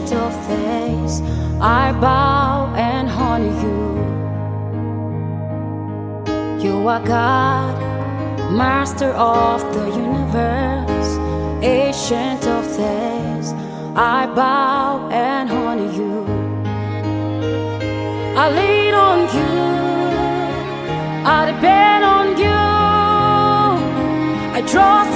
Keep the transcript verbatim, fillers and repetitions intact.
ancient of days, I bow and honor you. You are God, Master of the universe, ancient of days, I bow and honor you. I lean on you, I depend on you, I trust